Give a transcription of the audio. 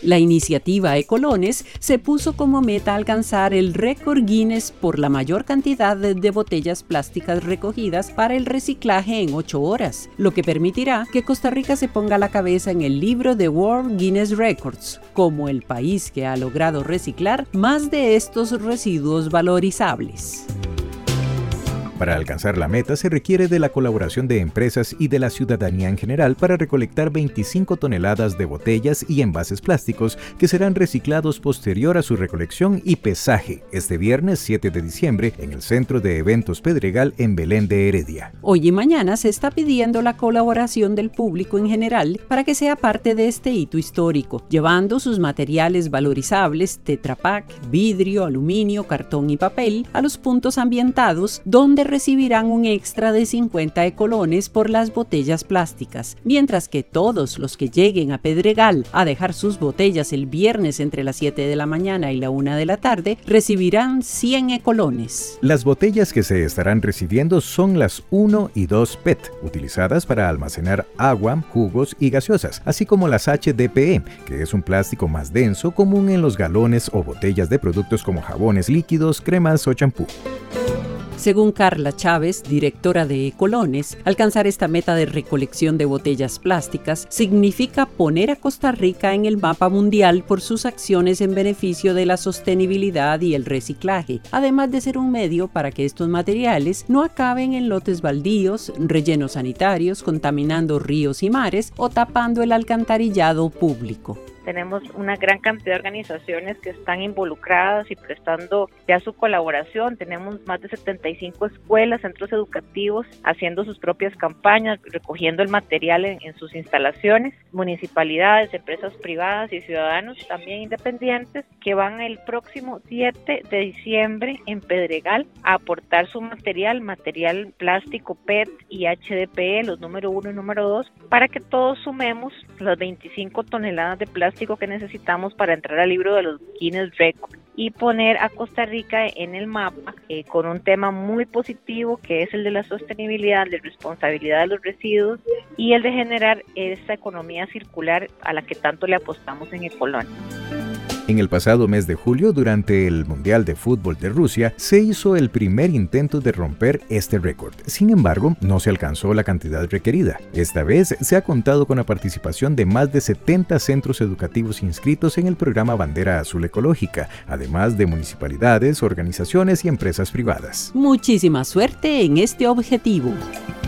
La iniciativa Ecolones se puso como meta alcanzar el récord Guinness por la mayor cantidad de botellas plásticas recogidas para el reciclaje en 8 horas, lo que permitirá que Costa Rica se ponga a la cabeza en el libro de World Guinness Records como el país que ha logrado reciclar más de estos residuos valorizables. Para alcanzar la meta se requiere de la colaboración de empresas y de la ciudadanía en general para recolectar 25 toneladas de botellas y envases plásticos que serán reciclados posterior a su recolección y pesaje este viernes 7 de diciembre en el Centro de Eventos Pedregal en Belén de Heredia. Hoy y mañana se está pidiendo la colaboración del público en general para que sea parte de este hito histórico, llevando sus materiales valorizables, Tetra Pak, vidrio, aluminio, cartón y papel a los puntos ambientados donde recibirán un extra de 50 ecolones por las botellas plásticas, mientras que todos los que lleguen a Pedregal a dejar sus botellas el viernes entre las 7 de la mañana y la 1 de la tarde recibirán 100 ecolones. Las botellas que se estarán recibiendo son las 1 y 2 PET, utilizadas para almacenar agua, jugos y gaseosas, así como las HDPE, que es un plástico más denso común en los galones o botellas de productos como jabones líquidos, cremas o champú. Según Carla Chávez, directora de Ecolones, alcanzar esta meta de recolección de botellas plásticas significa poner a Costa Rica en el mapa mundial por sus acciones en beneficio de la sostenibilidad y el reciclaje, además de ser un medio para que estos materiales no acaben en lotes baldíos, rellenos sanitarios, contaminando ríos y mares o tapando el alcantarillado público. Tenemos una gran cantidad de organizaciones que están involucradas y prestando ya su colaboración. Tenemos más de 75 escuelas, centros educativos, haciendo sus propias campañas, recogiendo el material en sus instalaciones, municipalidades, empresas privadas y ciudadanos también independientes que van el próximo 7 de diciembre en Pedregal a aportar su material plástico, PET y HDPE, los número 1 y número 2, para que todos sumemos las 25 toneladas de plástico que necesitamos para entrar al libro de los Guinness Records y poner a Costa Rica en el mapa con un tema muy positivo que es el de la sostenibilidad, de responsabilidad de los residuos y el de generar esa economía circular a la que tanto le apostamos en Ecolones. En el pasado mes de julio, durante el Mundial de Fútbol de Rusia, se hizo el primer intento de romper este récord. Sin embargo, no se alcanzó la cantidad requerida. Esta vez se ha contado con la participación de más de 70 centros educativos inscritos en el programa Bandera Azul Ecológica, además de municipalidades, organizaciones y empresas privadas. Muchísima suerte en este objetivo.